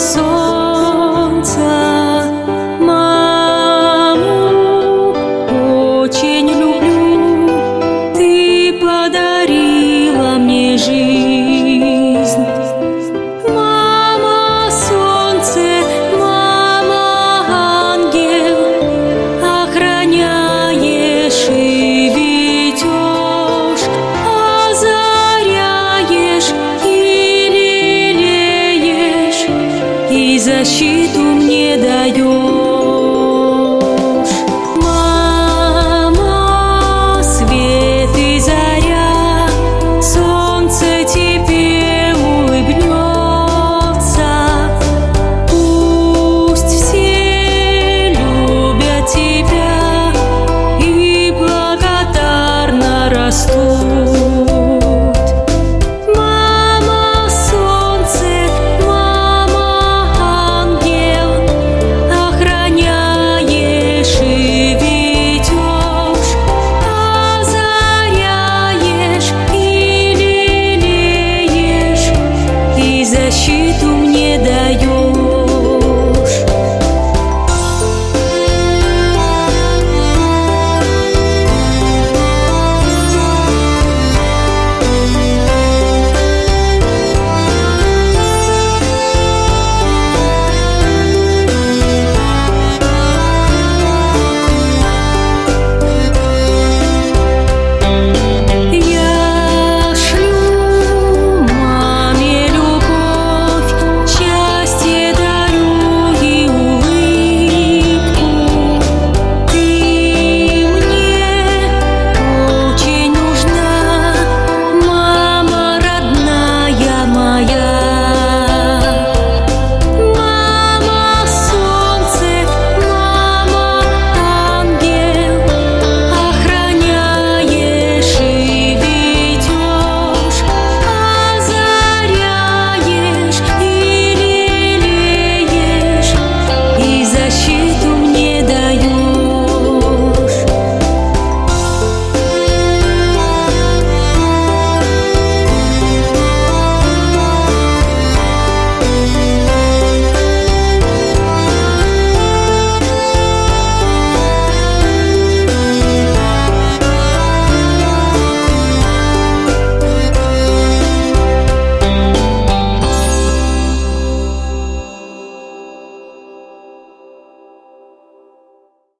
солнца, маму очень люблю. Ты подарила мне жизнь. Мама солнце, мама ангел, охраняешь и ведешь, озаряешь и лелеешь, и защиту мне даешь. Мама, свет и заря, солнце тебе улыбнется. Пусть все любят тебя и благодарно растут. Мама солнце, мама ангел, охраняешь и ведешь, озаряешь и лелеешь, и защиту